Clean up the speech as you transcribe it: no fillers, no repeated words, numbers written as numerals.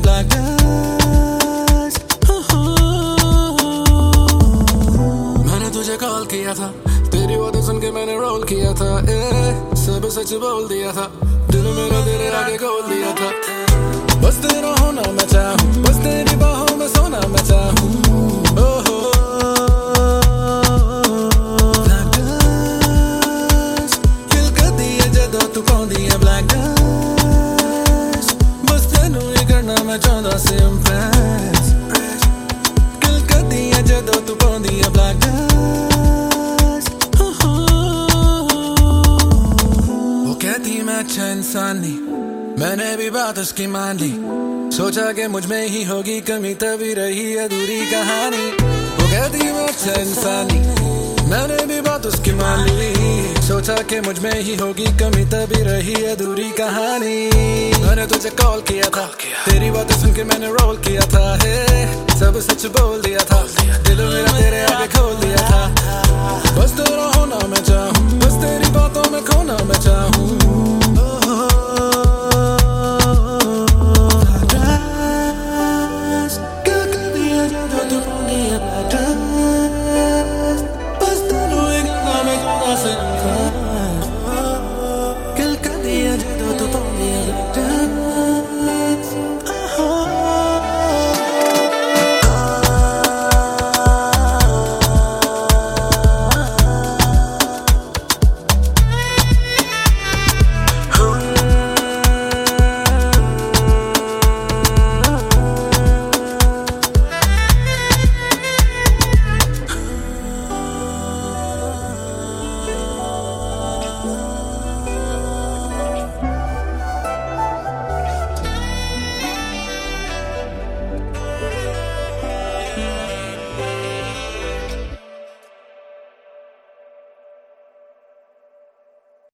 black dust. मैंने तुझे call किया था, तेरी बातें सुन के मैंने रोल किया था, सब सच बोल दिया था, दिल मेरा तेरे आगे खोल दिया था। बस तेरा होना मैं चाहूँ, बस तेरी बाहों में सोना मैं चाहूँ। ओहो black dust, दिल कर दिए जदों तू पाउंदी है black dust। बस तेनू ही करना मैं चाहता सी impress, दिल कर दिए जदों तू पाउंदी है black dust। वो कहती मैं अच्छा इंसान नहीं, मैंने भी बात उसकी मान ली, सोचा कि मुझ में ही होगी कमी तभी रही अधूरी कहानी। वो कहती मैं अच्छा इंसान नहीं, मैंने भी बात उसकी मान ली, सोचा कि मुझ में ही होगी कमी तभी रही अधूरी कहानी। मैंने तुझे कॉल किया था, तेरी बातें सुन के मैंने रोल किया था, सब सच बोल दिया था, दिल मेरा तेरे आगे खोल दिया था। बस तेरा होना मैं चाहूँ, बस तेरी बातों में खोना मैं चाहूँ।